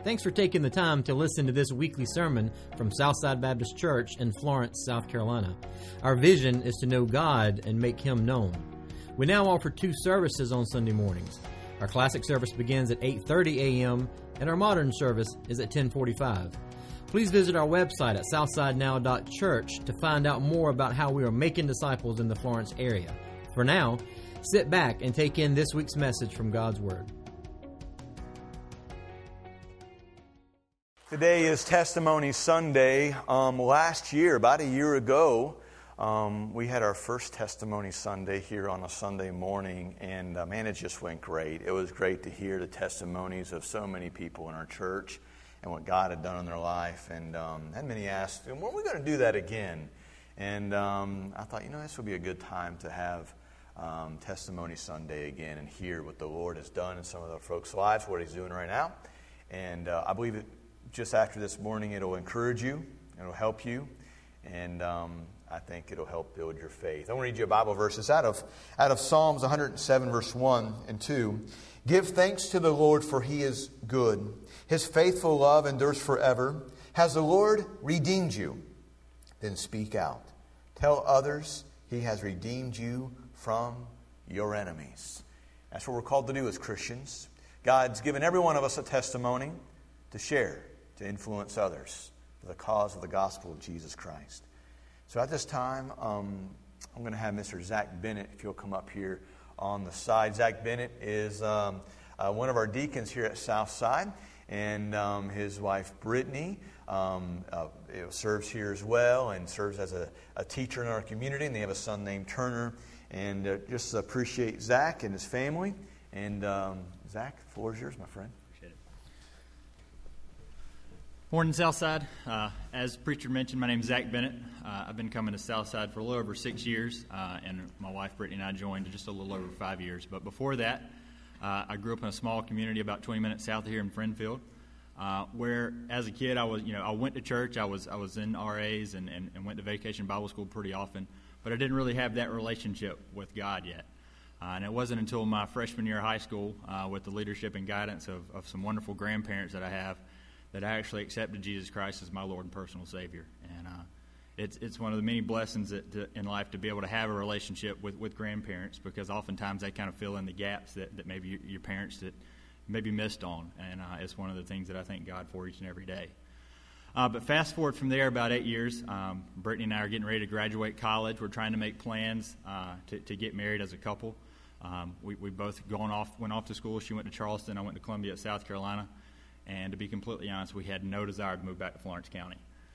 Thanks for taking the time to listen to this weekly sermon from Southside Baptist Church in Florence, South Carolina. Our vision is to know God and make Him known. We now offer 2 services on Sunday mornings. Our classic service begins at 8:30 a.m. and our modern service is at 10:45. Please visit our website at southsidenow.church to find out more about how we are making disciples in the Florence area. For now, sit back and take in this week's message from God's Word. Today is Testimony Sunday. Last year, about a year ago, we had our first Testimony Sunday here on a Sunday morning, and man, it just went great. It was great to hear the testimonies of so many people in our church and what God had done in their life. And many asked, when are we going to do that again? And I thought, this would be a good time to have Testimony Sunday again and hear what the Lord has done in some of the folks' lives, what He's doing right now. And I believe it. Just after this morning, it'll encourage you, it'll help you, and I think it'll help build your faith. I want to read you a Bible verses out of Psalms 107, verse 1 and 2. Give thanks to the Lord, for He is good. His faithful love endures forever. Has the Lord redeemed you? Then speak out. Tell others He has redeemed you from your enemies. That's what we're called to do as Christians. God's given every one of us a testimony to share, to influence others for the cause of the gospel of Jesus Christ. So at this time, I'm going to have Mr. Zach Bennett, if you'll come up here on the side. Zach Bennett is one of our deacons here at Southside, and his wife Brittany serves here as well and serves as a teacher in our community, and they have a son named Turner. And just appreciate Zach and his family. And Zach, the floor is yours, my friend. Morning, Southside. As preacher mentioned, my name is Zach Bennett. I've been coming to Southside for a little over 6 years, and my wife Brittany and I joined just a little over 5 years. But before that, I grew up in a small community about 20 minutes south of here in Friendfield, where as a kid I went to church. I was in RAs and went to vacation Bible school pretty often, but I didn't really have that relationship with God yet. And it wasn't until my freshman year of high school, with the leadership and guidance of some wonderful grandparents that I have, that I actually accepted Jesus Christ as my Lord and personal Savior. And it's one of the many blessings in life to be able to have a relationship with grandparents, because oftentimes they kind of fill in the gaps that maybe your parents that maybe missed on. And it's one of the things that I thank God for each and every day. But fast forward from there about 8 years, Brittany and I are getting ready to graduate college. We're trying to make plans to get married as a couple. We both went off to school. She went to Charleston. I went to Columbia, South Carolina. And to be completely honest, we had no desire to move back to Florence County.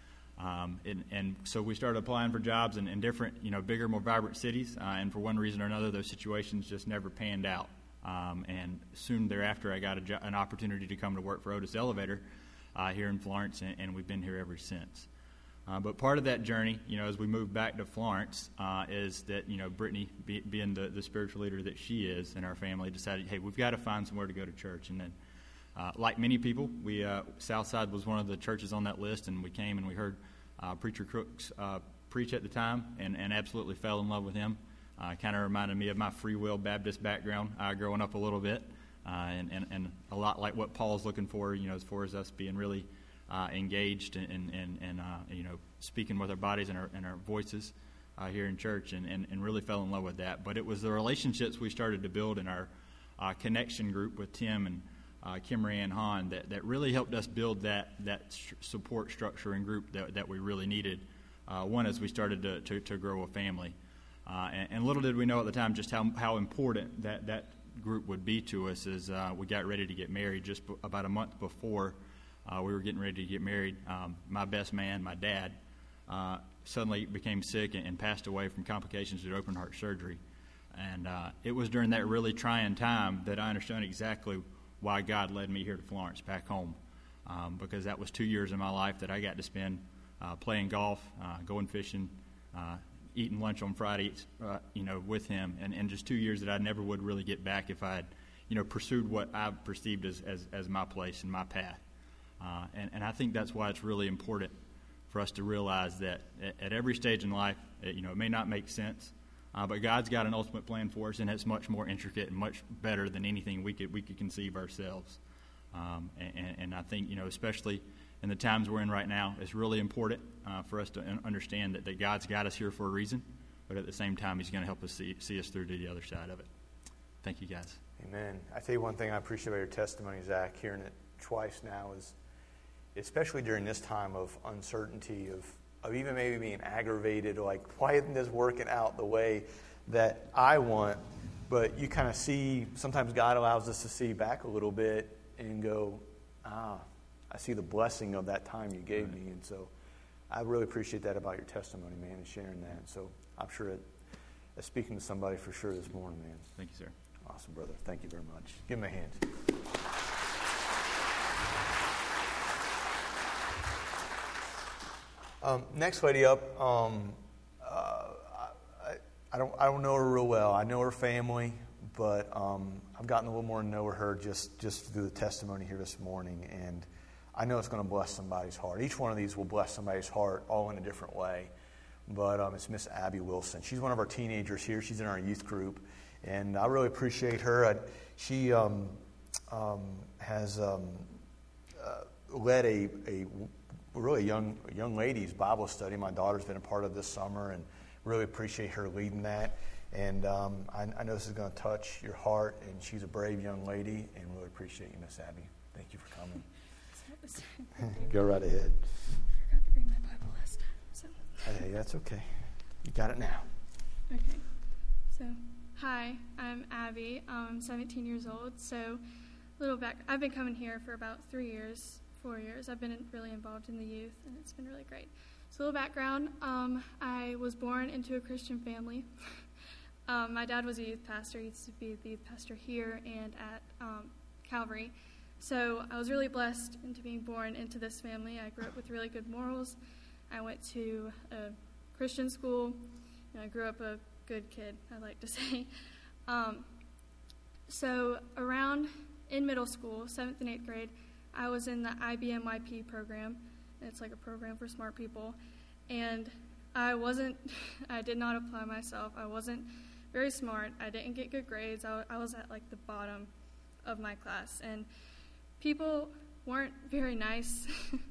And so we started applying for jobs in different, bigger, more vibrant cities. And for one reason or another, those situations just never panned out. And soon thereafter, I got an opportunity to come to work for Otis Elevator here in Florence, and we've been here ever since. But part of that journey, as we moved back to Florence, is that, Brittany, being the spiritual leader that she is in our family, decided, hey, we've got to find somewhere to go to church. And then like many people, Southside was one of the churches on that list, and we came and we heard Preacher Crooks preach at the time, and absolutely fell in love with him. Kind of reminded me of my Free Will Baptist background growing up a little bit, and a lot like what Paul's looking for, as far as us being really engaged and speaking with our bodies and our voices here in church, and really fell in love with that. But it was the relationships we started to build in our connection group with Tim and Kimmery and Han that really helped us build that support structure and group that we really needed. One, as we started to grow a family, and little did we know at the time just how important that group would be to us as we got ready to get married. Just about a month before we were getting ready to get married, my best man, my dad, suddenly became sick and passed away from complications due to open heart surgery. And it was during that really trying time that I understood exactly why God led me here to Florence, back home, because that was 2 years of my life that I got to spend playing golf, going fishing, eating lunch on Fridays, with him, and just 2 years that I never would really get back if I had, pursued what I perceived as my place and my path. And I think that's why it's really important for us to realize that at every stage in life, it may not make sense, but God's got an ultimate plan for us, and it's much more intricate and much better than anything we could conceive ourselves. And I think, especially in the times we're in right now, it's really important for us to understand that God's got us here for a reason, but at the same time, He's going to help us see us through to the other side of it. Thank you, guys. Amen. I tell you one thing I appreciate about your testimony, Zach, hearing it twice now, is especially during this time of uncertainty, of even maybe being aggravated, like, why isn't this working out the way that I want? But you kind of see, sometimes God allows us to see back a little bit and go, I see the blessing of that time you gave me. And so I really appreciate that about your testimony, man, and sharing that. And so I'm sure it's speaking to somebody for sure this morning, man. Thank you, sir. Awesome, brother. Thank you very much. Give him a hand. Next lady up, I don't know her real well. I know her family, but I've gotten a little more to know her just through the testimony here this morning, and I know it's going to bless somebody's heart. Each one of these will bless somebody's heart, all in a different way. But it's Miss Abby Wilson. She's one of our teenagers here. She's in our youth group, and I really appreciate her. She has led a really young ladies Bible study. My daughter's been a part of this summer, and really appreciate her leading that. And I know this is going to touch your heart, and she's a brave young lady, and really appreciate you, Miss Abby. Thank you for coming. Go right ahead. I forgot to bring my Bible last time. So. Hey, that's okay. You got it now. Okay. So, hi, I'm Abby. I'm 17 years old. So, little back. I've been coming here for about 4 years. I've been really involved in the youth, and it's been really great. So, a little background. I was born into a Christian family. My dad was a youth pastor. He used to be the youth pastor here and at Calvary. So I was really blessed into being born into this family. I grew up with really good morals. I went to a Christian school. I grew up a good kid, I like to say. So around in middle school, 7th and 8th grade, I was in the IBMYP program. It's like a program for smart people. And I did not apply myself. I wasn't very smart. I didn't get good grades. I was at like the bottom of my class. And people weren't very nice.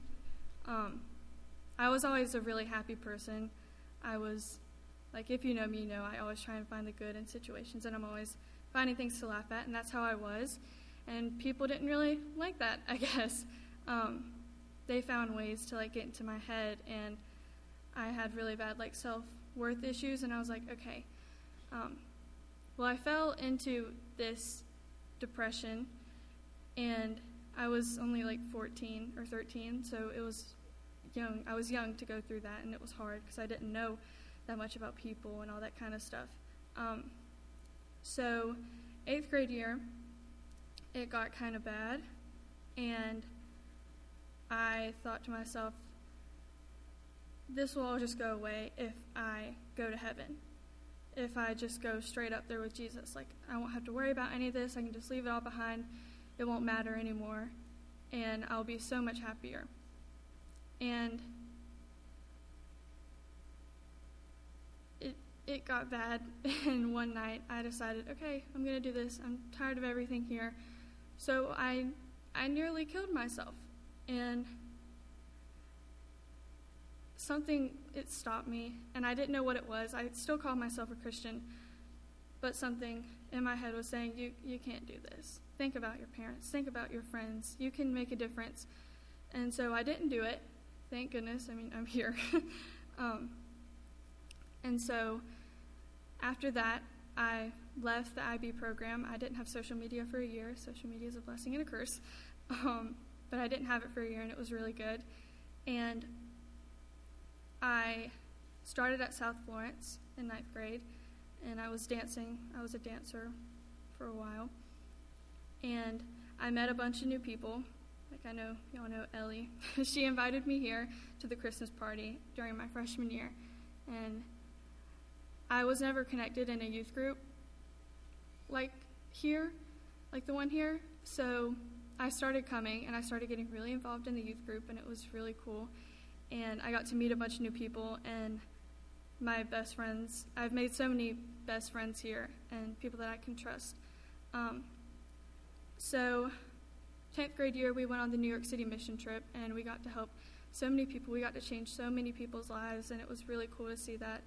I was always a really happy person. I was, like, if you know me, you know, I always try and find the good in situations, and I'm always finding things to laugh at, and that's how I was. And people didn't really like that, I guess. They found ways to, like, get into my head, and I had really bad, like, self-worth issues, and I was like, okay. Well, I fell into this depression, and I was only like 14 or 13, so it was young. I was young to go through that, and it was hard because I didn't know that much about people and all that kind of stuff. So 8th grade year, it got kind of bad, and I thought to myself, this will all just go away if I go to heaven. If I just go straight up there with Jesus. Like, I won't have to worry about any of this. I can just leave it all behind. It won't matter anymore, and I'll be so much happier. And it got bad, and one night I decided, okay, I'm going to do this. I'm tired of everything here. So I nearly killed myself, and it stopped me, and I didn't know what it was. I still called myself a Christian, but something in my head was saying, you can't do this. Think about your parents. Think about your friends. You can make a difference. And so I didn't do it. Thank goodness. I mean, I'm here. And so after that, I left the IB program. I didn't have social media for a year. Social media is a blessing and a curse. But I didn't have it for a year, and it was really good. And I started at South Florence in 9th grade, and I was dancing. I was a dancer for a while. And I met a bunch of new people. Like, I know, y'all know Ellie. She invited me here to the Christmas party during my freshman year. And I was never connected in a youth group like here, like the one here. So I started coming, and I started getting really involved in the youth group, and it was really cool. And I got to meet a bunch of new people, and my best friends. I've made so many best friends here and people that I can trust. So 10th grade year, we went on the New York City mission trip, and we got to help so many people. We got to change so many people's lives, and it was really cool to see that.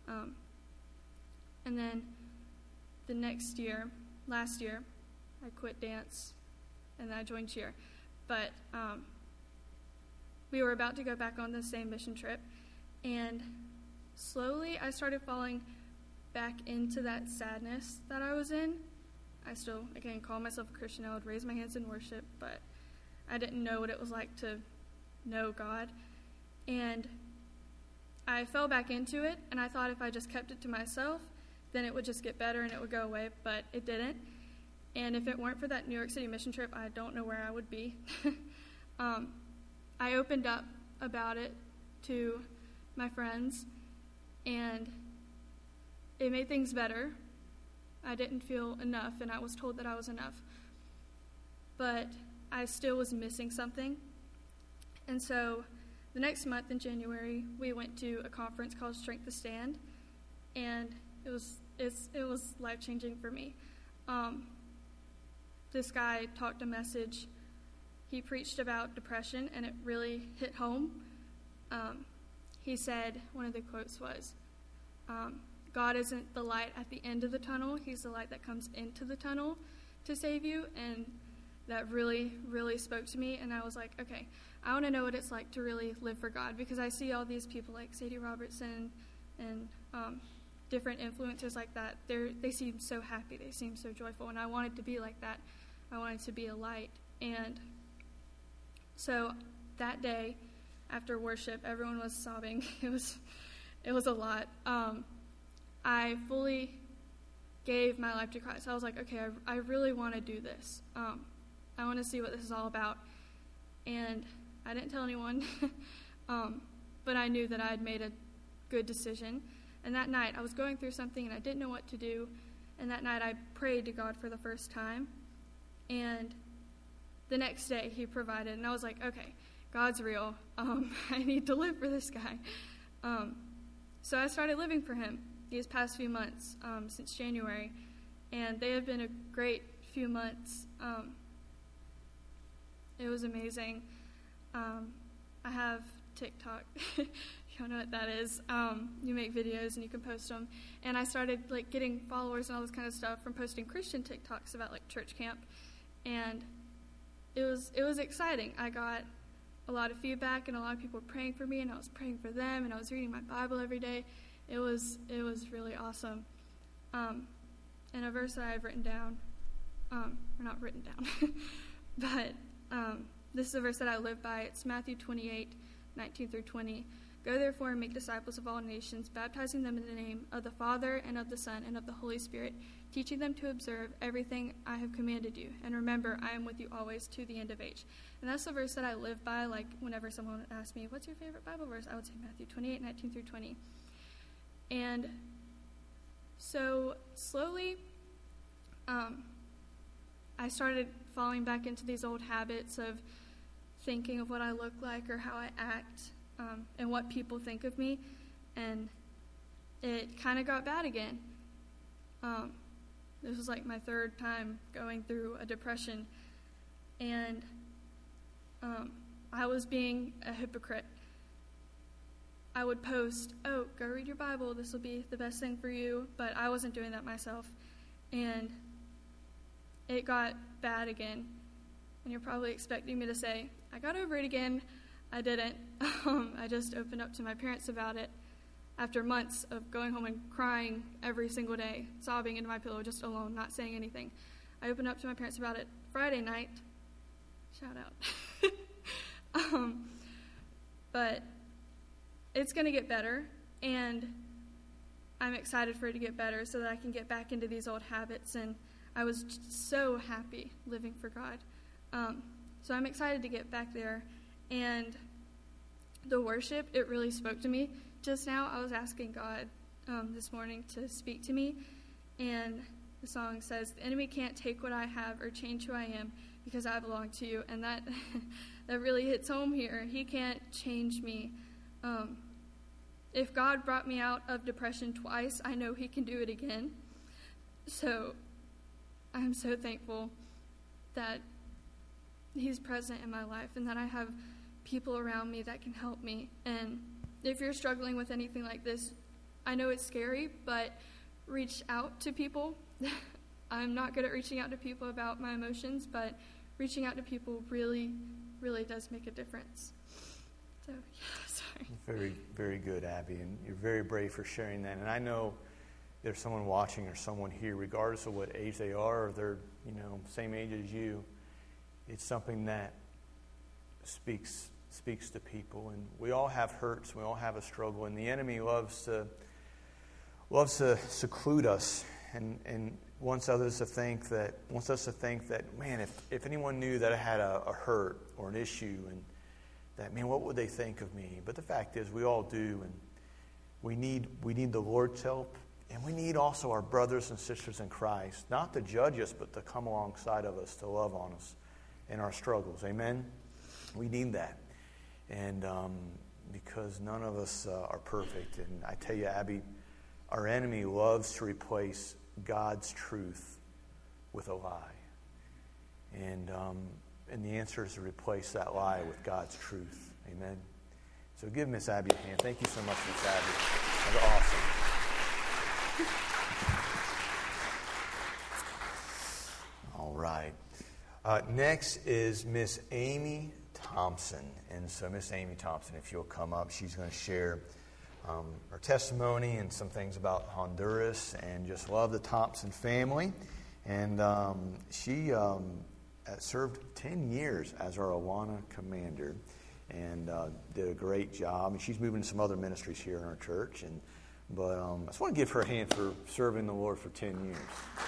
And then the next year, last year, I quit dance, and then I joined cheer. But we were about to go back on the same mission trip, and slowly I started falling back into that sadness that I was in. I still, again, call myself a Christian. I would raise my hands in worship, but I didn't know what it was like to know God. And I fell back into it, and I thought if I just kept it to myself, then it would just get better and it would go away, but it didn't. And if it weren't for that New York City mission trip, I don't know where I would be. I opened up about it to my friends, and it made things better. I didn't feel enough, and I was told that I was enough. But I still was missing something. And so the next month in January, we went to a conference called Strength to Stand, and it was life-changing for me. This guy talked a message. He preached about depression, and it really hit home. He said, one of the quotes was, God isn't the light at the end of the tunnel. He's the light that comes into the tunnel to save you. And that really, really spoke to me. And I was like, okay, I want to know what it's like to really live for God, because I see all these people like Sadie Robertson and different influencers like that. They seem so happy. They seem so joyful. And I wanted to be like that. I wanted to be a light. And so that day after worship, everyone was sobbing. It was a lot. I fully gave my life to Christ. I was like, okay, I really want to do this. I want to see what this is all about. And I didn't tell anyone, but I knew that I had made a good decision. And that night, I was going through something, and I didn't know what to do. And that night, I prayed to God for the first time. And the next day, he provided. And I was like, okay, God's real. I need to live for this guy. So I started living for him these past few months, since January, and they have been a great few months. It was amazing. I have TikTok. You don't know what that is. You make videos and you can post them, and I started getting followers and all this kind of stuff from posting Christian TikToks about church camp, and it was exciting. I got a lot of feedback, and a lot of people were praying for me, and I was praying for them, and I was reading my Bible every day. It was really awesome. And a verse that I've written down, or not written down, but this is a verse that I live by. It's Matthew 28:19 through 20. Go therefore and make disciples of all nations, baptizing them in the name of the Father and of the Son and of the Holy Spirit, teaching them to observe everything I have commanded you. And remember, I am with you always to the end of age. And that's the verse that I live by. Whenever someone asks me, what's your favorite Bible verse? I would say Matthew 28:19 through 20. And so slowly, I started falling back into these old habits of thinking of what I look like or how I act, and what people think of me, and it kind of got bad again. This was my third time going through a depression, and I was being a hypocrite. I would post, oh, go read your Bible, this will be the best thing for you, but I wasn't doing that myself, and it got bad again. And you're probably expecting me to say, I got over it again. I didn't. I just opened up to my parents about it after months of going home and crying every single day, sobbing into my pillow just alone, not saying anything. I opened up to my parents about it Friday night. Shout out. But it's going to get better, and I'm excited for it to get better so that I can get back into these old habits, and I was so happy living for God. So I'm excited to get back there, and the worship, it really spoke to me. Just now, I was asking God this morning to speak to me, and the song says, the enemy can't take what I have or change who I am because I belong to you, and that that really hits home here. He can't change me. If God brought me out of depression twice, I know he can do it again. So I'm so thankful that He's present in my life and that I have people around me that can help me. And if you're struggling with anything like this, I know it's scary, but reach out to people. I'm not good at reaching out to people about my emotions, but reaching out to people really, really does make a difference. So, yeah, sorry. Very, very good, Abby, and you're very brave for sharing that. And I know there's someone watching or someone here, regardless of what age they are, or they're, same age as you. It's something that speaks to people, and we all have hurts, we all have a struggle, and the enemy loves to seclude us and wants us to think that, man, if anyone knew that I had a hurt or an issue, and that, man, what would they think of me? But the fact is, we all do, and we need the Lord's help, and we need also our brothers and sisters in Christ, not to judge us, but to come alongside of us, to love on us in our struggles. Amen? We need that. And because none of us are perfect. And I tell you, Abby, our enemy loves to replace God's truth with a lie. And the answer is to replace that lie with God's truth. Amen? So give Miss Abby a hand. Thank you so much, Miss Abby. That was awesome. All right. Next is Miss Amy Thompson. And so Miss Amy Thompson, if you'll come up, she's going to share her testimony and some things about Honduras and just love the Thompson family. And she served 10 years as our Awana commander and did a great job. And she's moving to some other ministries here in our church. But I just want to give her a hand for serving the Lord for 10 years.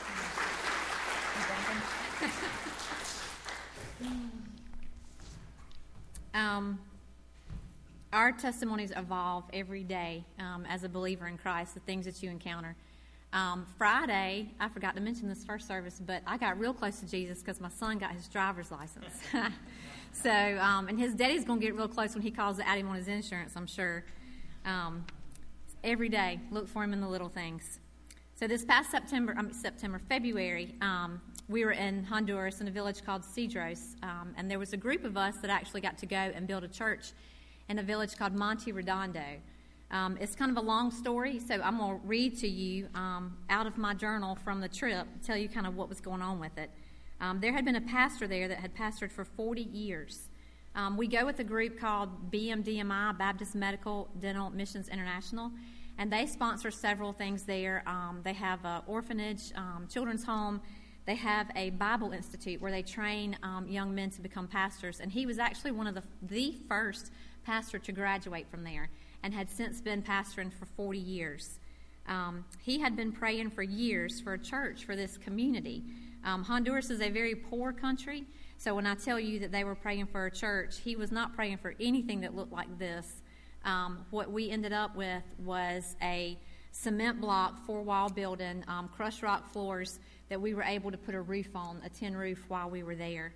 Our testimonies evolve every day as a believer in Christ, the things that you encounter. Friday, I forgot to mention this first service, but I got real close to Jesus because my son got his driver's license. So, and his daddy's going to get real close when he calls to add him on his insurance, I'm sure. Every day, look for him in the little things. So this past February, we were in Honduras in a village called Cedros, and there was a group of us that actually got to go and build a church in a village called Monte Redondo. It's kind of a long story, so I'm going to read to you out of my journal from the trip, tell you kind of what was going on with it. There had been a pastor there that had pastored for 40 years. We go with a group called BMDMI, Baptist Medical Dental Missions International, and they sponsor several things there. They have an orphanage, children's home. They have a Bible Institute where they train young men to become pastors, and he was actually one of the first pastor to graduate from there and had since been pastoring for 40 years. He had been praying for years for a church for this community. Honduras is a very poor country, so when I tell you that they were praying for a church, he was not praying for anything that looked like this. What we ended up with was a cement block, 4-wall building, crushed rock floors that we were able to put a roof on, a tin roof, while we were there.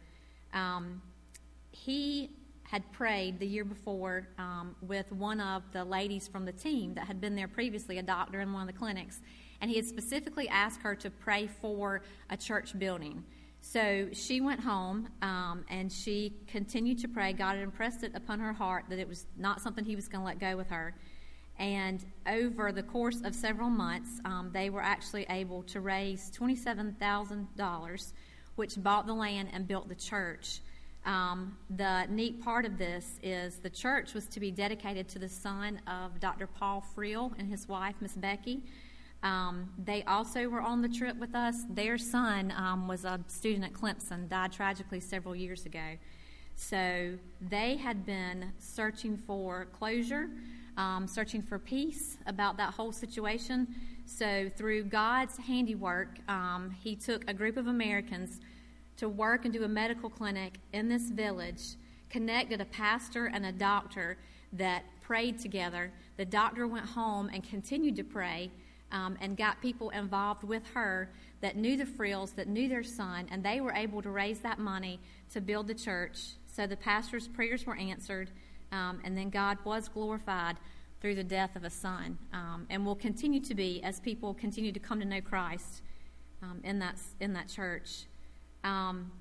He had prayed the year before with one of the ladies from the team that had been there previously, a doctor in one of the clinics, and he had specifically asked her to pray for a church building. So she went home and she continued to pray. God had impressed it upon her heart that it was not something he was going to let go with her. And over the course of several months, they were actually able to raise $27,000, which bought the land and built the church. The neat part of this is the church was to be dedicated to the son of Dr. Paul Friel and his wife, Miss Becky. They also were on the trip with us. Their son was a student at Clemson, died tragically several years ago. So they had been searching for closure, searching for peace about that whole situation. So through God's handiwork, he took a group of Americans to work and do a medical clinic in this village, connected a pastor and a doctor that prayed together. The doctor went home and continued to pray and got people involved with her that knew the Friels, that knew their son, and they were able to raise that money to build the church. So the pastor's prayers were answered, and then God was glorified through the death of a son, and will continue to be as people continue to come to know Christ in that church.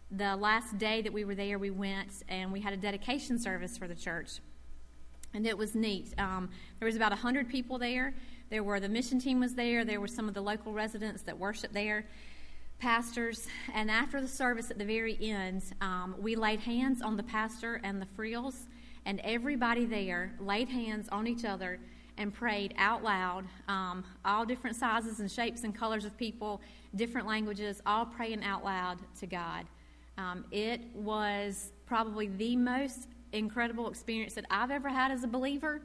the last day that we were there, we went and we had a dedication service for the church. And it was neat. There was about 100 people there. The mission team was there. There were some of the local residents that worshiped there, pastors. And after the service at the very end, we laid hands on the pastor and the Friels, and everybody there laid hands on each other and prayed out loud, all different sizes and shapes and colors of people, different languages, all praying out loud to God. It was probably the most incredible experience that I've ever had as a believer.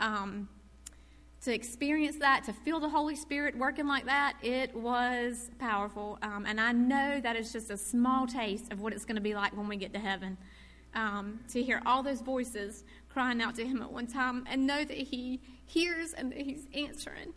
To experience that, to feel the Holy Spirit working like that, it was powerful. And I know that it's just a small taste of what it's going to be like when we get to heaven. To hear all those voices crying out to Him at one time and know that He hears and that He's answering.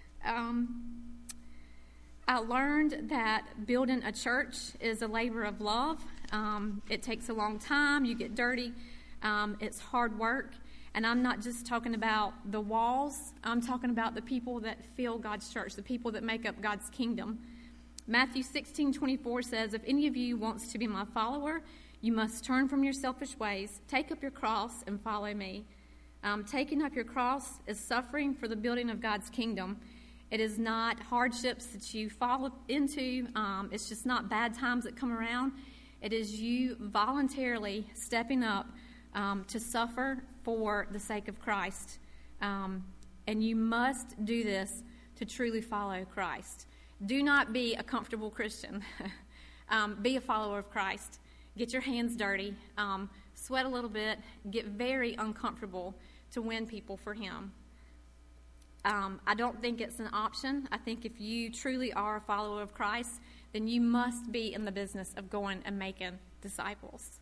I learned that building a church is a labor of love. It takes a long time. You get dirty. It's hard work. And I'm not just talking about the walls. I'm talking about the people that fill God's church, the people that make up God's kingdom. Matthew 16:24 says, "If any of you wants to be my follower, you must turn from your selfish ways, take up your cross, and follow me." Taking up your cross is suffering for the building of God's kingdom. It is not hardships that you fall into. It's just not bad times that come around. It is you voluntarily stepping up to suffer for the sake of Christ. And you must do this to truly follow Christ. Do not be a comfortable Christian. Be a follower of Christ. Get your hands dirty. Sweat a little bit. Get very uncomfortable to win people for Him. I don't think it's an option. I think if you truly are a follower of Christ, then you must be in the business of going and making disciples.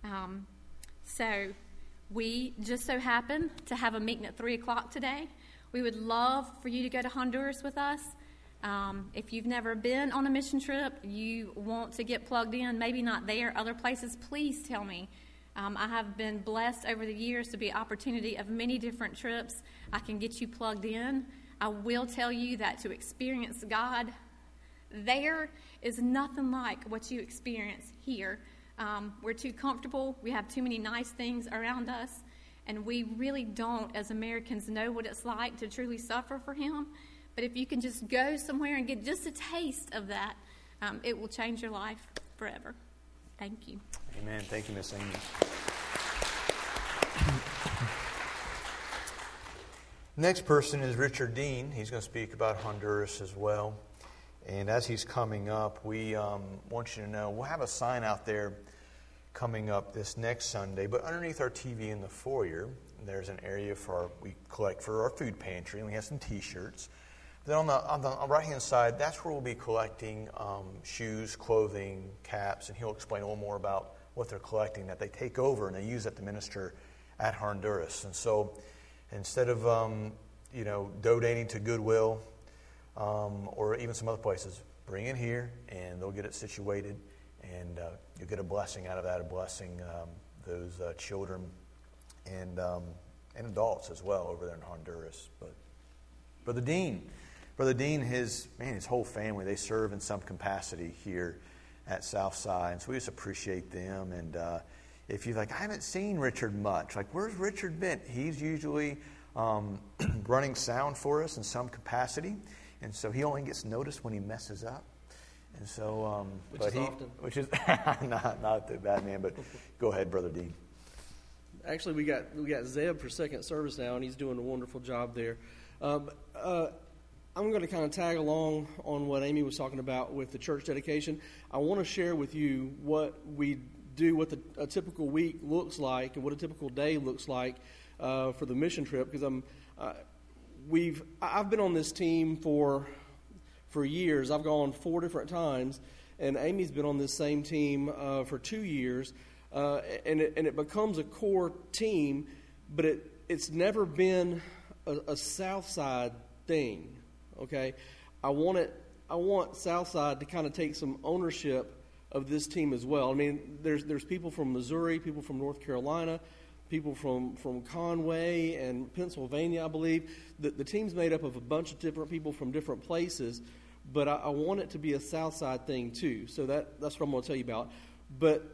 So we just so happen to have a meeting at 3 o'clock today. We would love for you to go to Honduras with us. If you've never been on a mission trip, you want to get plugged in, maybe not there, other places, please tell me. I have been blessed over the years to be an opportunity of many different trips. I can get you plugged in. I will tell you that to experience God there is nothing like what you experience here. We're too comfortable. We have too many nice things around us. And we really don't, as Americans, know what it's like to truly suffer for Him. But if you can just go somewhere and get just a taste of that, it will change your life forever. Thank you. Amen. Thank you, Miss Amy. Next person is Richard Dean. He's going to speak about Honduras as well. And as he's coming up, we want you to know we'll have a sign out there coming up this next Sunday. But underneath our TV in the foyer, there's an area we collect for our food pantry, and we have some T-shirts. Then on the right-hand side, that's where we'll be collecting shoes, clothing, caps, and he'll explain a little more about what they're collecting that they take over and they use that to minister at Honduras. And so instead of donating to Goodwill or even some other places, bring it here and they'll get it situated, and you'll get a blessing out of that, a blessing those children and adults as well over there in Honduras. But Brother Dean, his whole family, they serve in some capacity here at Southside, and so we just appreciate them. And if you're like, I haven't seen Richard much, like, where's Richard been? He's usually running sound for us in some capacity, and so he only gets noticed when he messes up. And so, which is not the bad man, but go ahead, Brother Dean. Actually, we got Zeb for second service now, and he's doing a wonderful job there. I'm going to kind of tag along on what Amy was talking about with the church dedication. I want to share with you what we do, what a typical week looks like, and what a typical day looks like for the mission trip. Because I've been on this team for years. I've gone 4 different times, and Amy's been on this same team for 2 years, and it becomes a core team, but it's never been a Southside thing. Okay, I want Southside to kind of take some ownership of this team as well. I mean, there's people from Missouri, people from North Carolina, people from Conway and Pennsylvania, I believe. The team's made up of a bunch of different people from different places, but I want it to be a Southside thing too. So that's what I'm going to tell you about. But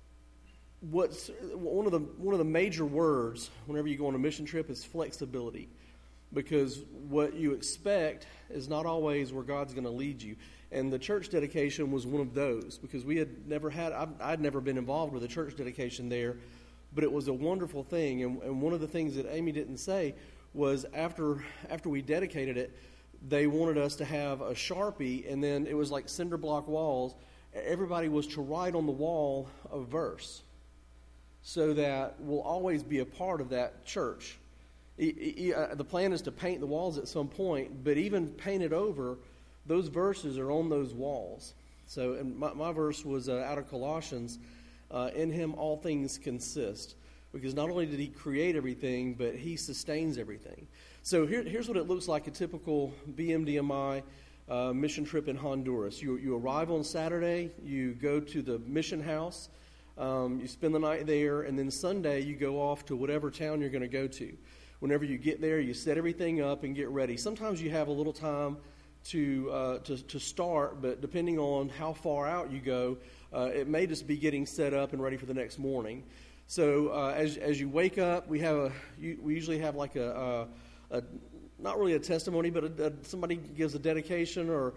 what's one of the major words whenever you go on a mission trip is flexibility, because what you expect is not always where God's going to lead you. And the church dedication was one of those, because I'd never been involved with a church dedication there, but it was a wonderful thing. And one of the things that Amy didn't say was after we dedicated it, they wanted us to have a Sharpie, and then it was like cinder block walls. Everybody was to write on the wall a verse, so that we'll always be a part of that church. The plan is to paint the walls at some point, but even painted over, those verses are on those walls. So, and my verse was out of Colossians. In him all things consist, because not only did he create everything, but he sustains everything. So here's what it looks like, a typical BMDMI mission trip in Honduras. You arrive on Saturday, you go to the mission house, you spend the night there, and then Sunday you go off to whatever town you're going to go to. Whenever you get there, you set everything up and get ready. Sometimes you have a little time to start, but depending on how far out you go, it may just be getting set up and ready for the next morning. So as you wake up, we usually have like a not really a testimony, but somebody gives a dedication or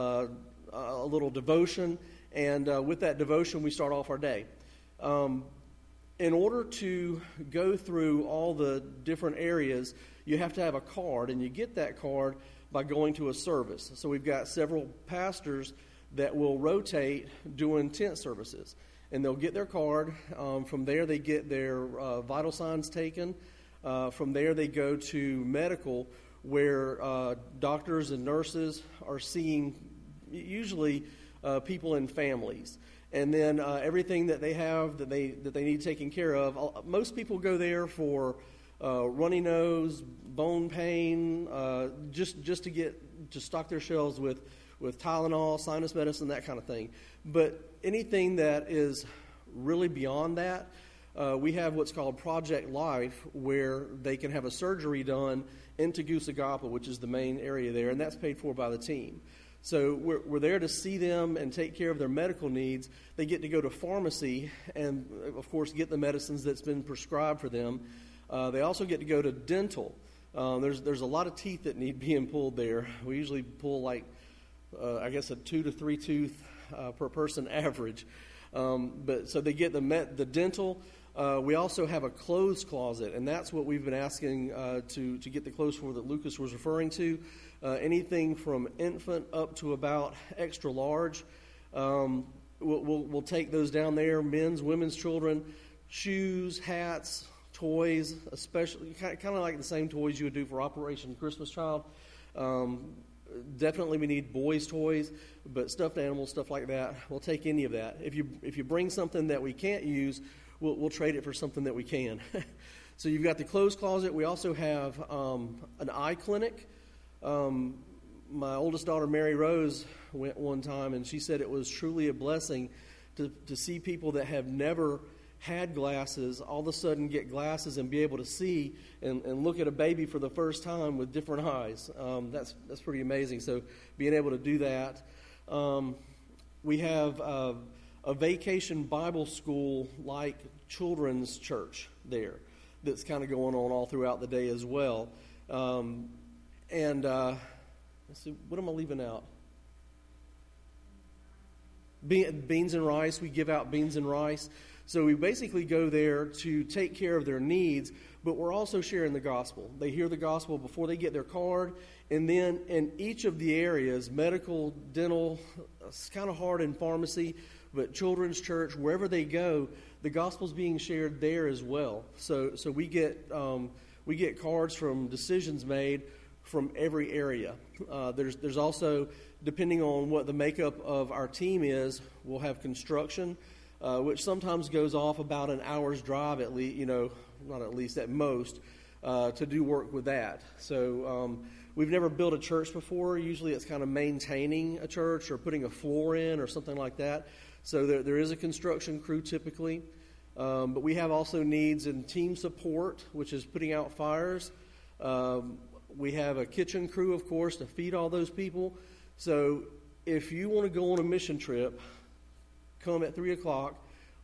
a little devotion, and with that devotion we start off our day. In order to go through all the different areas, you have to have a card, and you get that card by going to a service. So we've got several pastors that will rotate doing tent services, and they'll get their card. From there, they get their vital signs taken. From there, they go to medical, where doctors and nurses are seeing usually people in families. And then everything that they have that they need taken care of. Most people go there for runny nose, bone pain, just to stock their shelves with Tylenol, sinus medicine, that kind of thing. But anything that is really beyond that, we have what's called Project Life, where they can have a surgery done in Tegucigalpa, which is the main area there, and that's paid for by the team. So we're there to see them and take care of their medical needs. They get to go to pharmacy and, of course, get the medicines that's been prescribed for them. They also get to go to dental. There's a lot of teeth that need being pulled there. We usually pull like, I guess, a 2 to 3 tooth per person average. But so they get the dental. We also have a clothes closet, and that's what we've been asking to get the clothes for that Lucas was referring to. Anything from infant up to about extra large. We'll take those down there, men's, women's, children, shoes, hats, toys, especially kind of like the same toys you would do for Operation Christmas Child. Definitely we need boys' toys, but stuffed animals, stuff like that, we'll take any of that. If you bring something that we can't use, we'll trade it for something that we can. So you've got the clothes closet. We also have an eye clinic. My oldest daughter, Mary Rose, went one time, and she said it was truly a blessing to see people that have never had glasses all of a sudden get glasses and be able to see and look at a baby for the first time with different eyes. That's pretty amazing. So being able to do that. We have a vacation Bible school like children's church there that's kind of going on all throughout the day as well. And let's see, what am I leaving out? Beans and rice. We give out beans and rice. So we basically go there to take care of their needs, but we're also sharing the gospel. They hear the gospel before they get their card, and then in each of the areas, medical, dental, it's kind of hard in pharmacy, but children's church, wherever they go, the gospel's being shared there as well. So we get cards from decisions made from every area. There's also, depending on what the makeup of our team is, we'll have construction, which sometimes goes off about an hour's drive at least, not at least, at most, to do work with that. So we've never built a church before. Usually it's kind of maintaining a church or putting a floor in or something like that. So there is a construction crew typically. But we have also needs in team support, which is putting out fires. We have a kitchen crew, of course, to feed all those people. So if you want to go on a mission trip, come at 3 o'clock.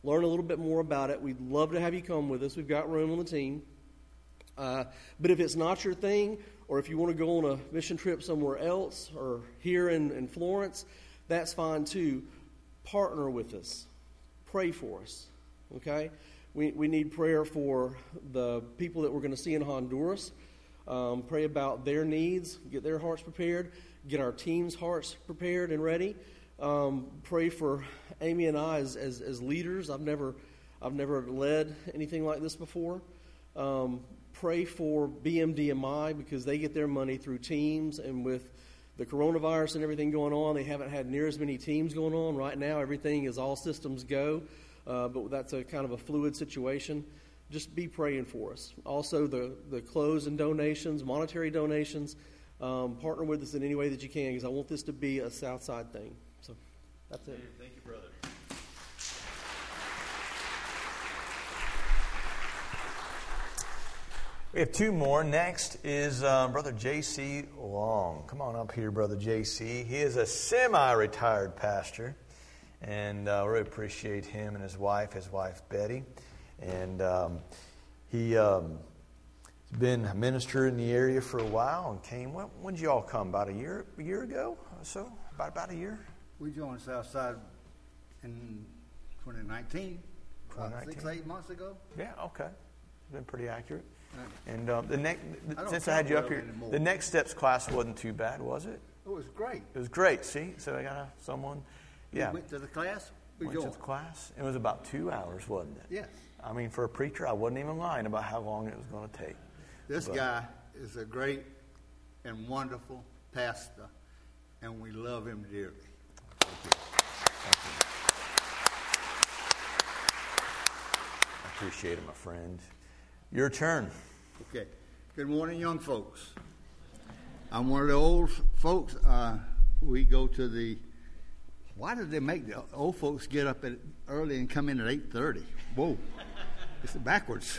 learn a little bit more about it. We'd love to have you come with us. We've got room on the team. But if it's not your thing, or if you want to go on a mission trip somewhere else or here in Florence, that's fine too. Partner with us. Pray for us. Okay? We need prayer for the people that we're going to see in Honduras. Pray about their needs, get their hearts prepared, get our team's hearts prepared and ready. Pray for Amy and I as leaders. I've never led anything like this before. Pray for BMDMI because they get their money through teams, and with the coronavirus and everything going on, they haven't had near as many teams going on. Right now, everything is all systems go, but that's a kind of a fluid situation. Just be praying for us. Also, the clothes and donations, monetary donations, partner with us in any way that you can, because I want this to be a Southside thing. So that's it. Thank you, brother. We have two more. Next is Brother J.C. Long. Come on up here, Brother J.C. He is a semi-retired pastor, and I really appreciate him and his wife Betty. And he's been a minister in the area for a while and came. When did you all come? About a year ago or so? About a year? We joined Southside in 2019. 6-8 months ago. Yeah, okay. It's been pretty accurate. Right. And since I had you up here, anymore. The Next Steps class wasn't too bad, was it? It was great. It was great. See, so I got someone. Yeah. We went to the class. Went to the class. It was about 2 hours, wasn't it? Yes. I mean, for a preacher, I wasn't even lying about how long it was going to take. This guy is a great and wonderful pastor, and we love him dearly. Thank you. I appreciate it, my friend. Your turn. Okay. Good morning, young folks. I'm one of the old folks. We go to the... Why did they make the old folks get up early and come in at 8:30? Whoa. It's backwards.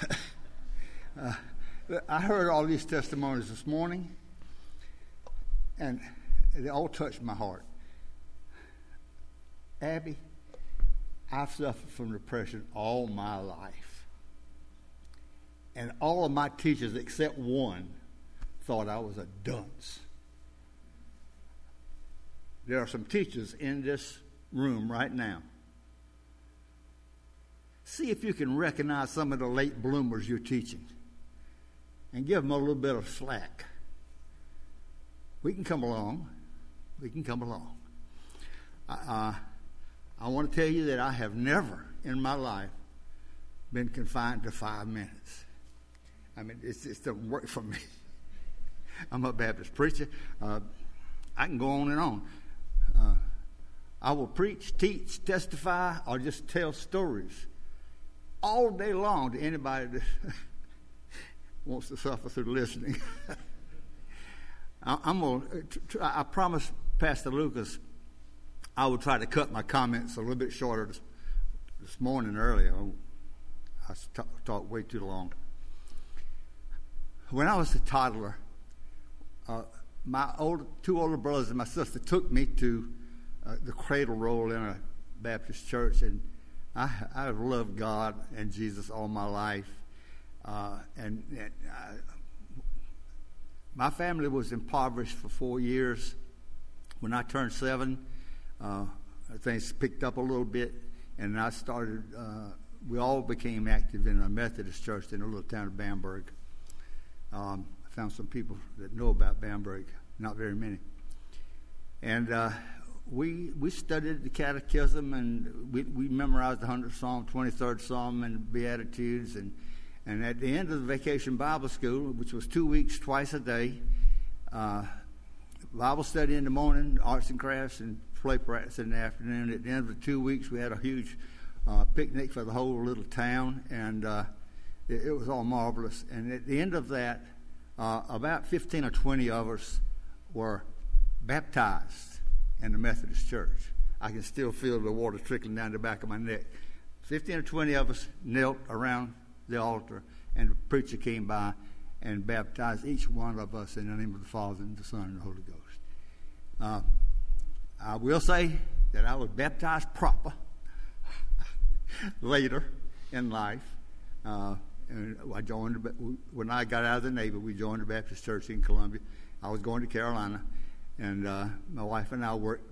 I heard all these testimonies this morning, and they all touched my heart. Abby, I've suffered from depression all my life. And all of my teachers, except one, thought I was a dunce. There are some teachers in this room right now. See if you can recognize some of the late bloomers you're teaching and give them a little bit of slack. We can come along. We can come along. I want to tell you that I have never in my life been confined to 5 minutes. I mean, it doesn't work for me. I'm a Baptist preacher. I can go on and on. I will preach, teach, testify, or just tell stories all day long to anybody that wants to suffer through listening. I promised Pastor Lucas I would try to cut my comments a little bit shorter this morning earlier. I talked way too long. When I was a toddler, my two older brothers and my sister took me to the cradle roll in a Baptist church, and I've loved God and Jesus all my life. My family was impoverished for 4 years. When I turned 7, things picked up a little bit, and I started. We all became active in a Methodist church in a little town of Bamberg. I found some people that know about Bamberg, not very many. And we studied the catechism, and we memorized the 100th Psalm, 23rd Psalm, and Beatitudes. And at the end of the Vacation Bible School, which was 2 weeks, twice a day, Bible study in the morning, arts and crafts, and play practice in the afternoon. At the end of the 2 weeks, we had a huge picnic for the whole little town, and it was all marvelous. And at the end of that, about 15 or 20 of us were baptized in the Methodist church. I can still feel the water trickling down the back of my neck. 15 or 20 of us knelt around the altar, and the preacher came by and baptized each one of us in the name of the Father, and the Son, and the Holy Ghost. I will say that I was baptized proper. later in life. And I joined, when I got out of the Navy, we joined the Baptist Church in Columbia. I was going to Carolina, and my wife and I worked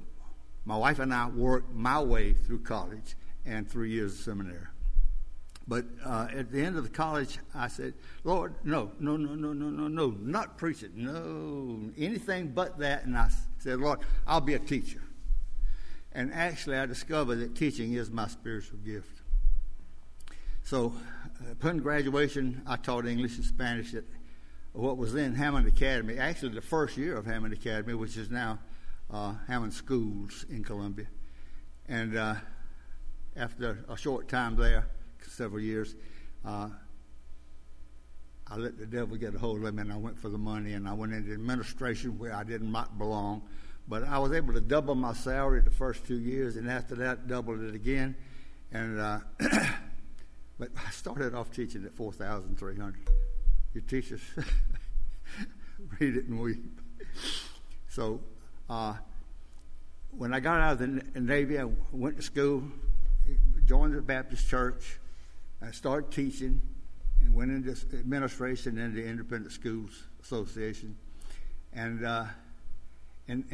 my way through college and 3 years of seminary. But at the end of the college, I said, Lord, no, not preaching, no, anything but that. And I said, Lord, I'll be a teacher. And actually, I discovered that teaching is my spiritual gift. So upon graduation, I taught English and Spanish at what was then Hammond Academy, actually the first year of Hammond Academy, which is now Hammond Schools in Columbia. And after a short time there, several years, I let the devil get a hold of me, and I went for the money, and I went into administration where I did not belong. But I was able to double my salary the first 2 years, and after that, doubled it again. And but I started off teaching at $4,300. Your teachers read it and weep. So when I got out of the Navy, I went to school, joined the Baptist Church. I started teaching and went into administration in the Independent Schools Association. And in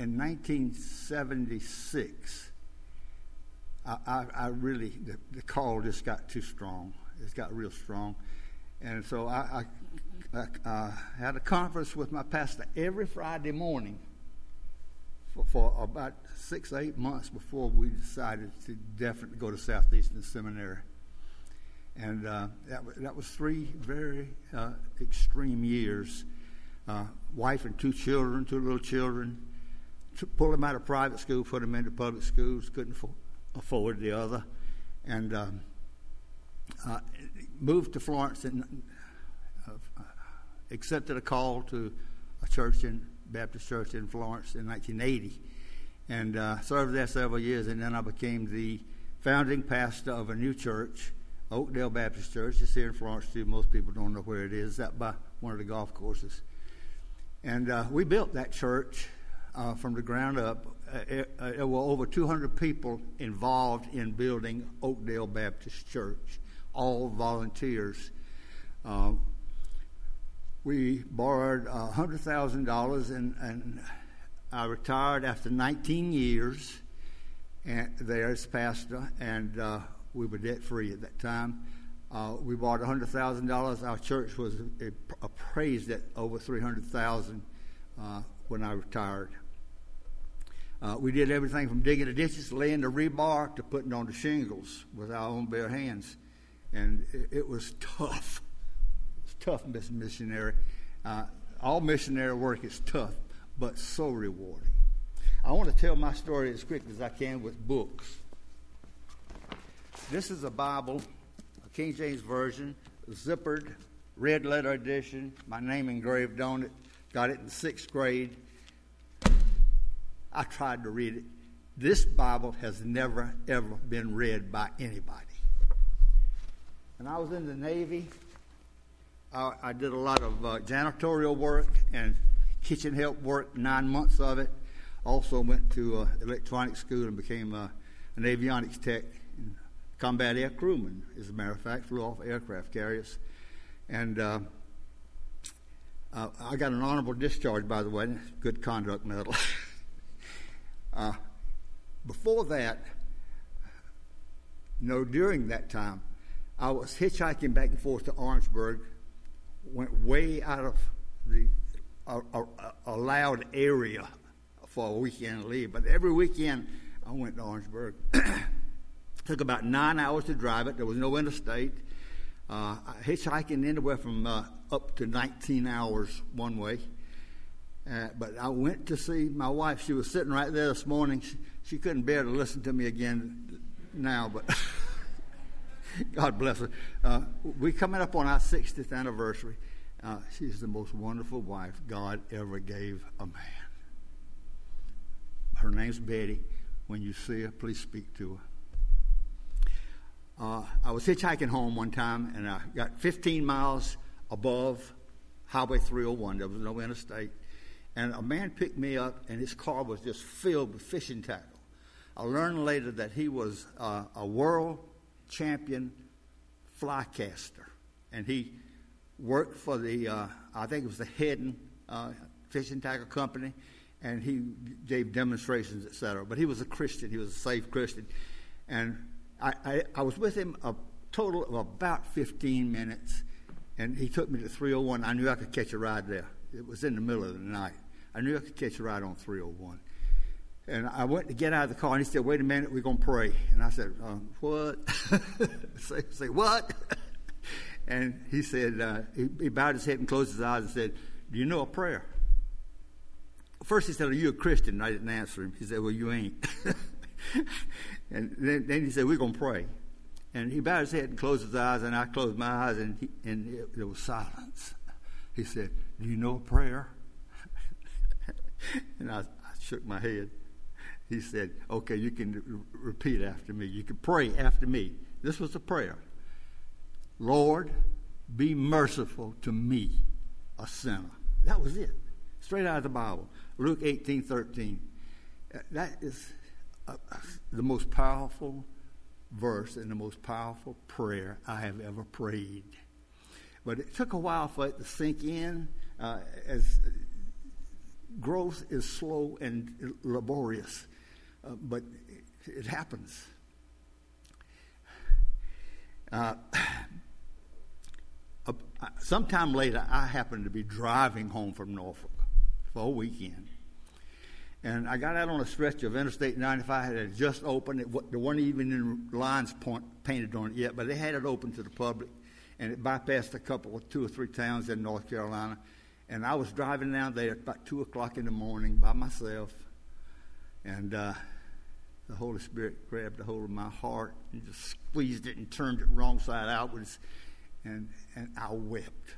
1976, I really, the call just got too strong. It got real strong. And so I had a conference with my pastor every Friday morning for about 6 or 8 months before we decided to definitely go to Southeastern Seminary. And that was 3 very extreme years. Wife and 2 children, 2 little children. Pull them out of private school, put them into public schools. Couldn't afford the other. And moved to Florence and accepted a call to a church Baptist church in Florence in 1980. And served there several years. And then I became the founding pastor of a new church, Oakdale Baptist Church. It's here in Florence, too. Most people don't know where it is. It's up by one of the golf courses. And we built that church from the ground up. There were over 200 people involved in building Oakdale Baptist Church, all volunteers. We borrowed $100,000, and I retired after 19 years there as pastor, and we were debt-free at that time. We borrowed $100,000. Our church was appraised at over $300,000 when I retired. We did everything from digging the ditches, laying the rebar, to putting on the shingles with our own bare hands. And it was tough. It was tough, Mr. Missionary. All missionary work is tough, but so rewarding. I want to tell my story as quick as I can with books. This is a Bible, a King James Version, zippered, red letter edition, my name engraved on it. Got it in 6th grade. I tried to read it. This Bible has never, ever been read by anybody. When I was in the Navy, I did a lot of janitorial work and kitchen help work, 9 months of it. Also went to electronics school and became an avionics tech, and combat air crewman, as a matter of fact, flew off aircraft carriers. And I got an honorable discharge, by the way, good conduct medal. Before that, during that time, I was hitchhiking back and forth to Orangeburg, went way out of the allowed area for a weekend leave. But every weekend, I went to Orangeburg. Took about 9 hours to drive it. There was no interstate. Hitchhiking anywhere from up to 19 hours one way. But I went to see my wife. She was sitting right there this morning. She couldn't bear to listen to me again now, but God bless her. We're coming up on our 60th anniversary. She's the most wonderful wife God ever gave a man. Her name's Betty. When you see her, please speak to her. I was hitchhiking home one time, and I got 15 miles above Highway 301. There was no interstate. And a man picked me up, and his car was just filled with fishing tackle. I learned later that he was a World champion fly caster. And he worked for the, I think it was the Heddon Fishing Tackle Company, and he gave demonstrations, etc. But he was a Christian. He was a saved Christian. And I was with him a total of about 15 minutes, and he took me to 301. I knew I could catch a ride there. It was in the middle of the night. I knew I could catch a ride on 301. And I went to get out of the car, and he said, "Wait a minute, we're going to pray." And I said, "What?" say what? And he said, he bowed his head and closed his eyes and said, "Do you know a prayer?" First he said, "Are you a Christian?" And I didn't answer him. He said, "Well, you ain't." And then he said, "We're going to pray." And he bowed his head and closed his eyes, and I closed my eyes, and there was silence. He said, "Do you know a prayer?" And I shook my head. He said, "Okay, you can repeat after me. You can pray after me." This was the prayer. "Lord, be merciful to me, a sinner." That was it. Straight out of the Bible. Luke 18:13. That is the most powerful verse and the most powerful prayer I have ever prayed. But it took a while for it to sink in, as growth is slow and laborious. But it happens. Sometime later, I happened to be driving home from Norfolk for a weekend. And I got out on a stretch of Interstate 95. It had just opened. There weren't even any lines painted on it yet, but they had it open to the public. And it bypassed two or three towns in North Carolina. And I was driving down there at about 2 o'clock in the morning by myself. And the Holy Spirit grabbed a hold of my heart and just squeezed it and turned it wrong side outwards. And I wept.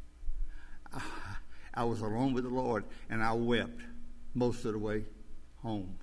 I was alone with the Lord, and I wept most of the way home.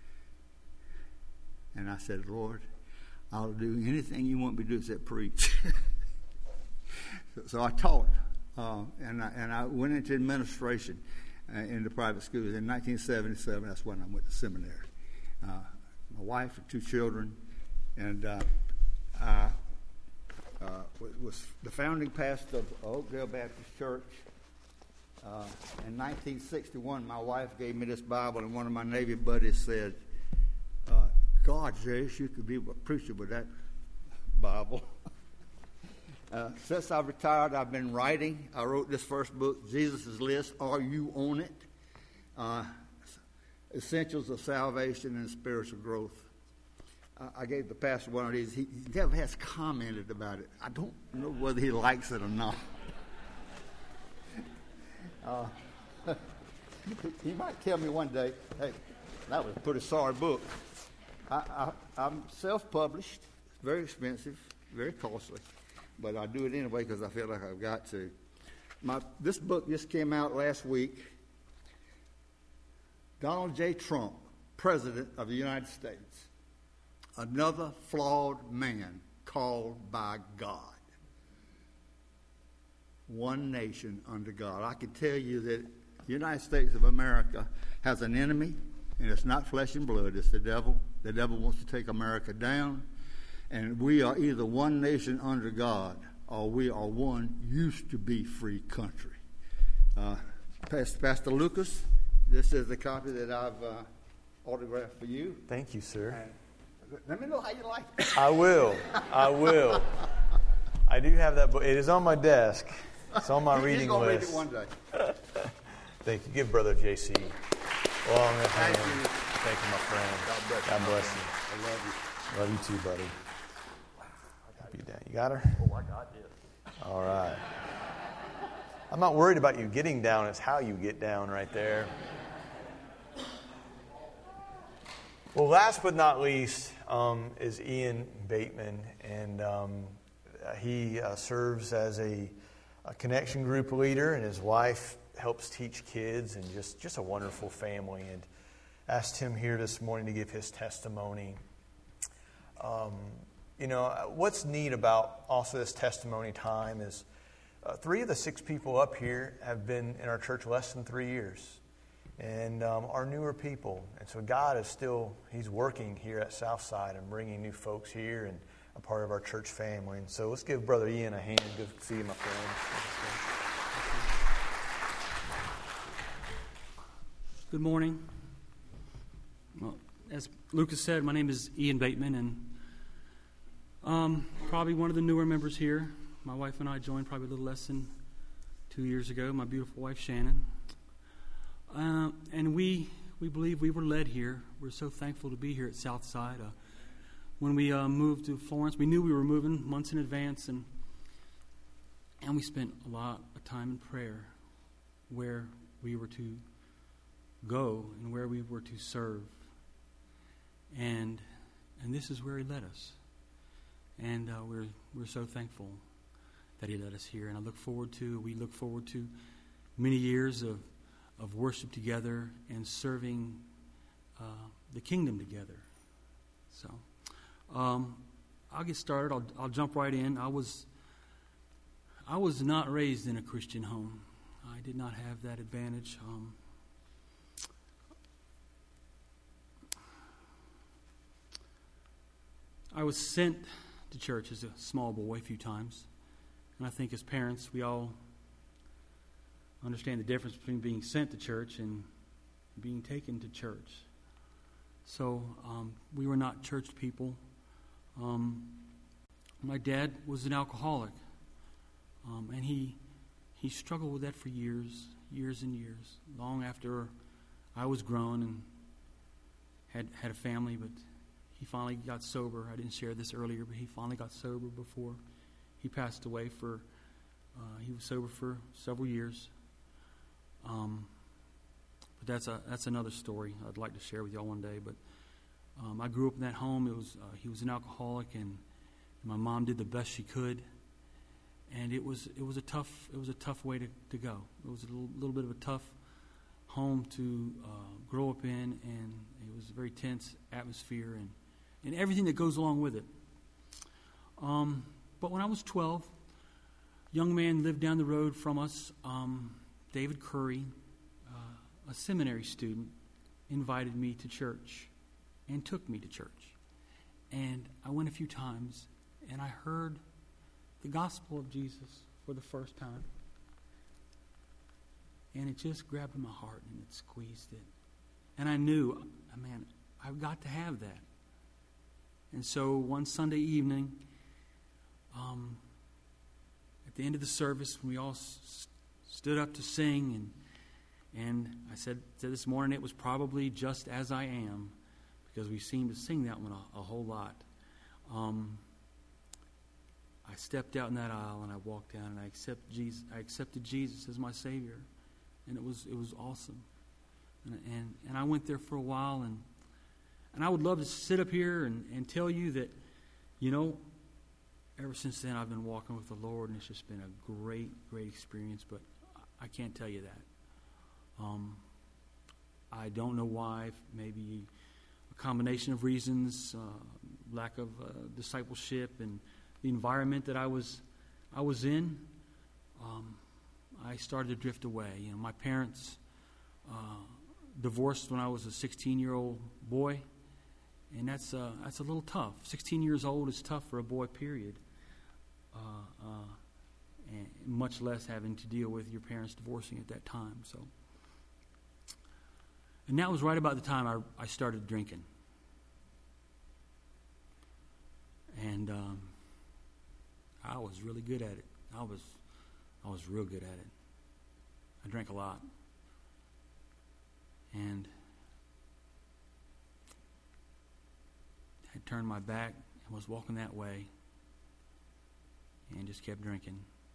And I said, "Lord, I'll do anything you want me to do except preach." So I taught, and I went into administration in the private schools. In 1977, that's when I went to seminary. My wife and 2 children, and I was the founding pastor of Oakdale Baptist Church. In 1961, my wife gave me this Bible, and one of my Navy buddies said, "God, Jace, you could be a preacher with that Bible." Since I've retired, I've been writing. I wrote this first book, Jesus' List. Are you on it? Essentials of Salvation and Spiritual Growth. I gave the pastor one of these. He never has commented about it. I don't know whether he likes it or not. He might tell me one day, "Hey, that was a pretty sorry book." I'm self-published. It's very expensive, very costly, but I do it anyway because I feel like I've got to. This book just came out last week. Donald J. Trump, President of the United States. Another flawed man called by God. One nation under God. I can tell you that the United States of America has an enemy, and it's not flesh and blood. It's the devil. The devil wants to take America down, and we are either one nation under God or we are one used-to-be free country. Pastor Lucas, this is the copy that I've autographed for you. Thank you, sir. Let me know how you like it. I will. I do have that book. It is on my desk. It's on my reading list. He's going to read it one day. Thank you. Give Brother JC long Thank hand. you. Thank you, my friend. God bless you. I love you. Love you too, buddy. You got her? Oh, I got this. All right. I'm not worried about you getting down. It's how you get down right there. Well, last but not least is Ian Bateman, and he serves as a connection group leader, and his wife helps teach kids, and just a wonderful family. And asked him here this morning to give his testimony. What's neat about also this testimony time is 3 of the 6 people up here have been in our church less than 3 years. And are newer people. And so God is He's working here at Southside and bringing new folks here. And a part of our church family. And so let's give Brother Ian a hand. Good to see you, my friend. Good morning. Well, as Lucas said, my name is Ian Bateman, and probably one of the newer members here. My wife and I joined probably a little less than 2 years ago, my beautiful wife Shannon. And we believe we were led here. We're so thankful to be here at Southside. When we moved to Florence, we knew we were moving months in advance, and we spent a lot of time in prayer where we were to go and where we were to serve. And this is where He led us. And we're so thankful that He led us here. And we look forward to many years of worship together and serving the kingdom together. So I'll get started. I'll jump right in. I was not raised in a Christian home. I did not have that advantage. I was sent to church as a small boy a few times. And I think as parents, we all understand the difference between being sent to church and being taken to church. So we were not church people. My dad was an alcoholic. And he struggled with that for years and years. Long after I was grown and had a family, but he finally got sober. I didn't share this earlier, but he finally got sober before he passed away. He was sober for several years. But that's another story I'd like to share with y'all one day. But I grew up in that home. He was an alcoholic, and my mom did the best she could. And it was a tough way to go. It was a little bit of a tough home to grow up in, and it was a very tense atmosphere and everything that goes along with it. But when I was 12, a young man lived down the road from us, David Curry, a seminary student, invited me to church and took me to church. And I went a few times, and I heard the gospel of Jesus for the first time. And it just grabbed my heart and it squeezed it. And I knew, man, I've got to have that. And so one Sunday evening, at the end of the service, when we all stood up to sing, and I said this morning it was probably Just As I Am, because we seemed to sing that one a whole lot. I stepped out in that aisle and I walked down and I accepted Jesus as my Savior, and it was awesome. And I went there for a while, and I would love to sit up here and tell you that, ever since then I've been walking with the Lord, and it's just been a great, great experience. But I can't tell you that. I don't know why. Maybe a combination of reasons, lack of discipleship, and the environment that I was in. I started to drift away. My parents divorced when I was a 16-year-old boy, and that's a little tough. 16 years old is tough for a boy, period. And much less having to deal with your parents divorcing at that time. And that was right about the time I started drinking. And I was really good at it. I was real good at it. I drank a lot. And I turned my back and was walking that way and just kept drinking.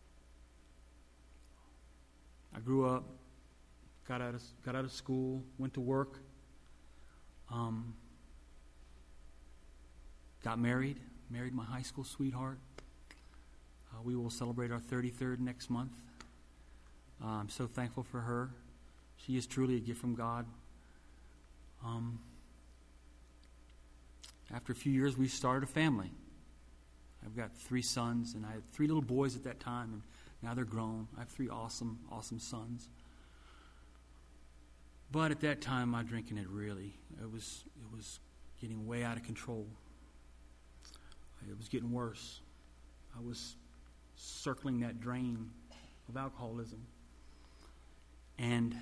I grew up, got out of school, went to work, got married my high school sweetheart. We will celebrate our 33rd next month. I'm so thankful for her. She is truly a gift from God. After a few years, we started a family. I've got 3 sons, and I had 3 little boys at that time, and now they're grown. I have 3 awesome, awesome sons. But at that time, my drinking had it was getting way out of control. it was getting worse. I was circling that drain of alcoholism. And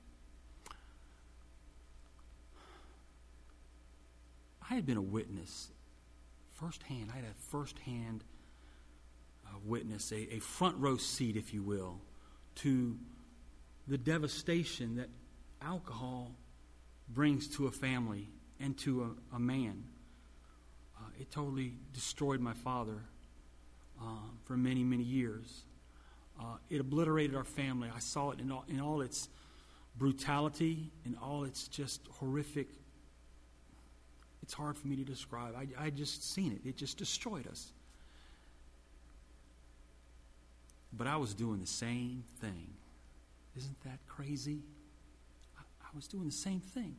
I had been a witness firsthand. I had a firsthand witness, a front row seat, if you will, to the devastation that alcohol brings to a family and to a man. It totally destroyed my father for many, many years. It obliterated our family. I saw it in all its brutality, in all its just horrific. It's hard for me to describe. I just seen it. It just destroyed us. But I was doing the same thing. Isn't that crazy? I was doing the same thing.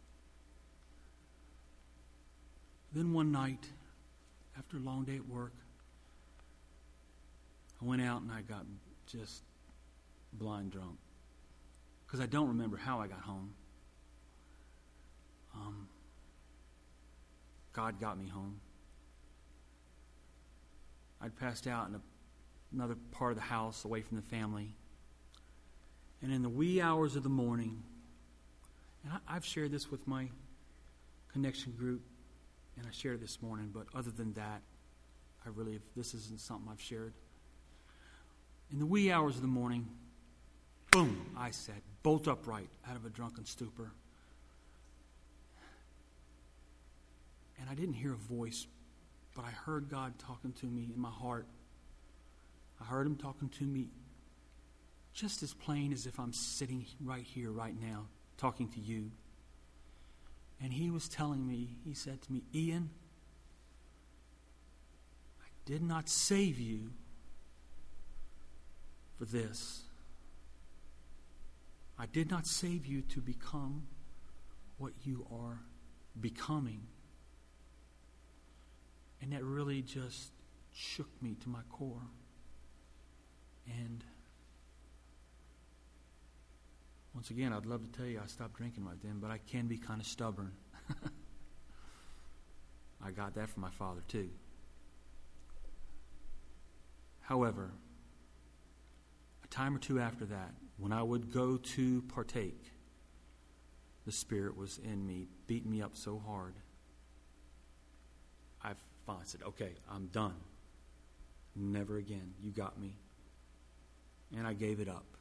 Then one night, after a long day at work, I went out and I got just blind drunk. Because I don't remember how I got home. God got me home. I'd passed out in another part of the house away from the family. And in the wee hours of the morning, and I've shared this with my connection group, and I shared it this morning, but other than that, this isn't something I've shared. In the wee hours of the morning, boom, I sat bolt upright out of a drunken stupor. And I didn't hear a voice, but I heard God talking to me in my heart. I heard Him talking to me just as plain as if I'm sitting right here, right now, talking to you. And He was telling me, He said to me, Ian, I did not save you for this. I did not save you to become what you are becoming. And that really just shook me to my core. And once again, I'd love to tell you I stopped drinking right then, but I can be kind of stubborn. I got that from my father too. However, a time or two after that, when I would go to partake, the Spirit was in me, beating me up so hard. I finally said, okay, I'm done. Never again. You got me. And I gave it up.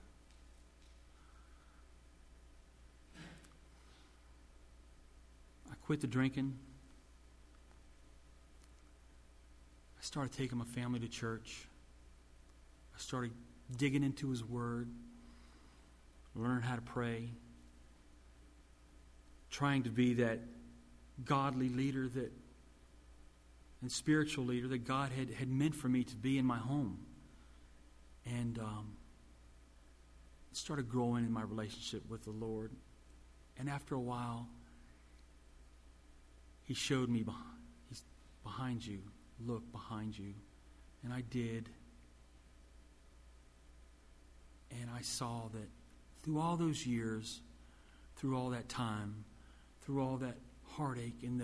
I quit the drinking. I started taking my family to church. I started digging into His Word, learning how to pray, trying to be that godly leader and spiritual leader that God had meant for me to be in my home. And started growing in my relationship with the Lord. And after a while, He showed me, He's behind you. Look behind you. And I did. And I saw that through all those years, through all that time, through all that heartache and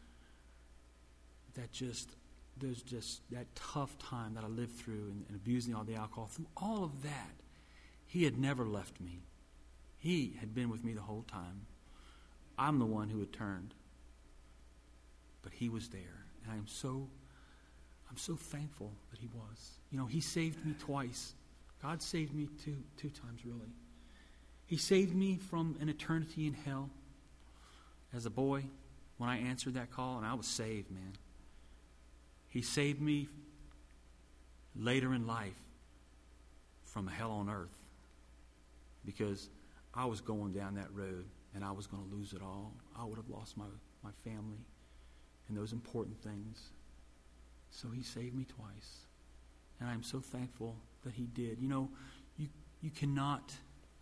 that tough time that I lived through and abusing all the alcohol, through all of that, He had never left me. He had been with me the whole time. I'm the one who had turned. But He was there. And I'm so thankful that He was. You know, He saved me twice. God saved me two times, really. He saved me from an eternity in hell as a boy when I answered that call, and I was saved, man. He saved me later in life from hell on earth because I was going down that road and I was going to lose it all. I would have lost my family and those important things. So He saved me twice. And I'm so thankful that He did. You know, you cannot...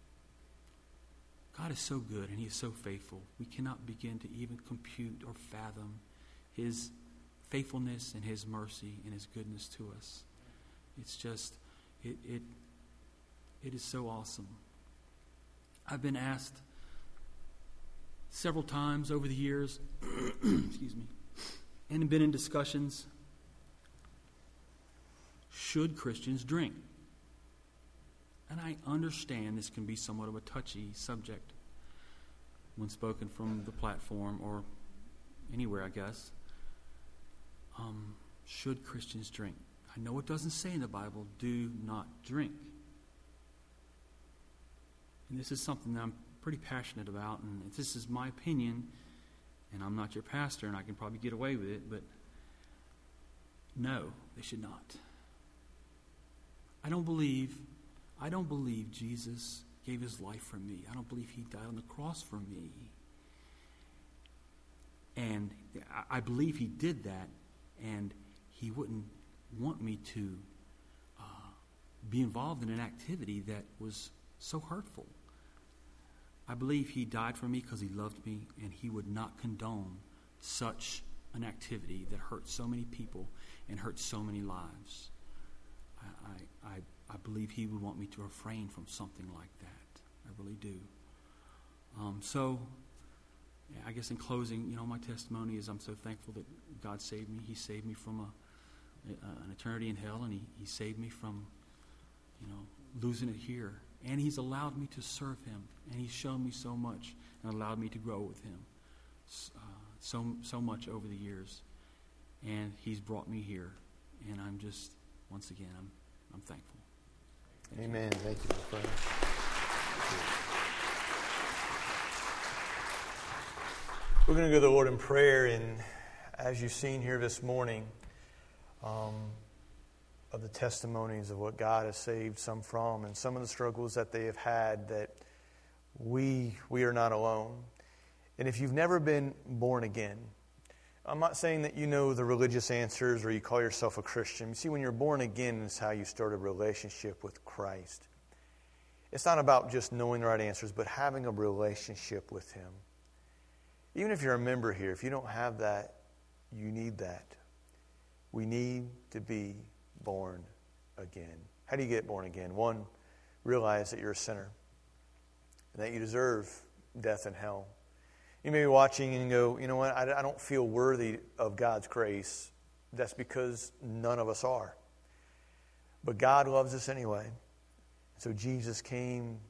God is so good and He is so faithful. We cannot begin to even compute or fathom His faithfulness and His mercy and His goodness to us. It's just, it is so awesome. I've been asked several times over the years, excuse me, and been in discussions should Christians drink? And I understand this can be somewhat of a touchy subject when spoken from the platform or anywhere, I guess. Should Christians drink? I know it doesn't say in the Bible, do not drink. And this is something that I'm pretty passionate about, and this is my opinion, and I'm not your pastor, and I can probably get away with it, but no, they should not. I don't believe Jesus gave his life for me. I don't believe he died on the cross for me. And I believe he did that, and he wouldn't want me to be involved in an activity that was so hurtful. I believe he died for me because he loved me, and he would not condone such an activity that hurt so many people and hurt so many lives. I believe he would want me to refrain from something like that. I really do. So, I guess in closing, my testimony is I'm so thankful that God saved me. He saved me from an eternity in hell, and he saved me from, losing it here. And he's allowed me to serve him, and he's shown me so much and allowed me to grow with him so much over the years. And he's brought me here, and I'm just, once again, I'm thankful. Amen. Thank you, my friend. We're going to go to the Lord in prayer, and as you've seen here this morning, of the testimonies of what God has saved some from, and some of the struggles that they have had, that we are not alone. And if you've never been born again, I'm not saying that you know the religious answers or you call yourself a Christian. You see, when you're born again, it's how you start a relationship with Christ. It's not about just knowing the right answers, but having a relationship with him. Even if you're a member here, if you don't have that, you need that. We need to be born again. How do you get born again? One, realize that you're a sinner and that you deserve death and hell. You may be watching and go, you know what, I don't feel worthy of God's grace. That's because none of us are. But God loves us anyway. So Jesus came,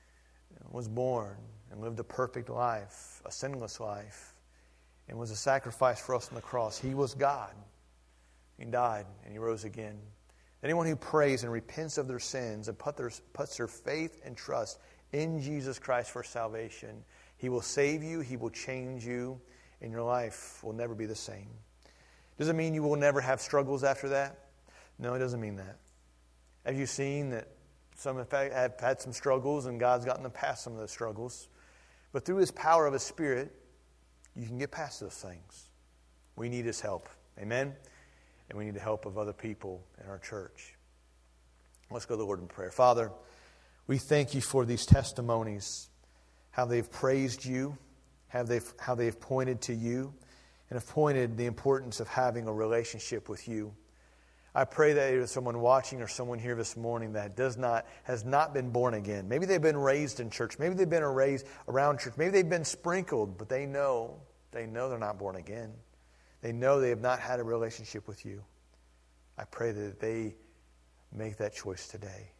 was born, and lived a perfect life, a sinless life, and was a sacrifice for us on the cross. He was God. He died, and he rose again. Anyone who prays and repents of their sins and puts their faith and trust in Jesus Christ for salvation, he will save you, he will change you, and your life will never be the same. Does it mean you will never have struggles after that? No, it doesn't mean that. Have you seen that some have had some struggles and God's gotten them past some of those struggles? But through his power of his Spirit, you can get past those things. We need his help. Amen? And we need the help of other people in our church. Let's go to the Lord in prayer. Father, we thank you for these testimonies, how they've praised you, how they've pointed to you, and have pointed the importance of having a relationship with you. I pray that there's someone watching or someone here this morning that has not been born again. Maybe they've been raised in church. Maybe they've been raised around church. Maybe they've been sprinkled, but they know they're not born again. They know they have not had a relationship with you. I pray that they make that choice today.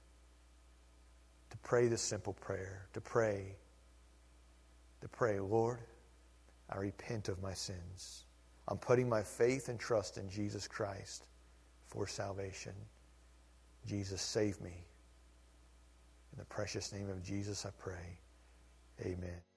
To pray this simple prayer. To pray, Lord, I repent of my sins. I'm putting my faith and trust in Jesus Christ for salvation. Jesus, save me. In the precious name of Jesus, I pray. Amen.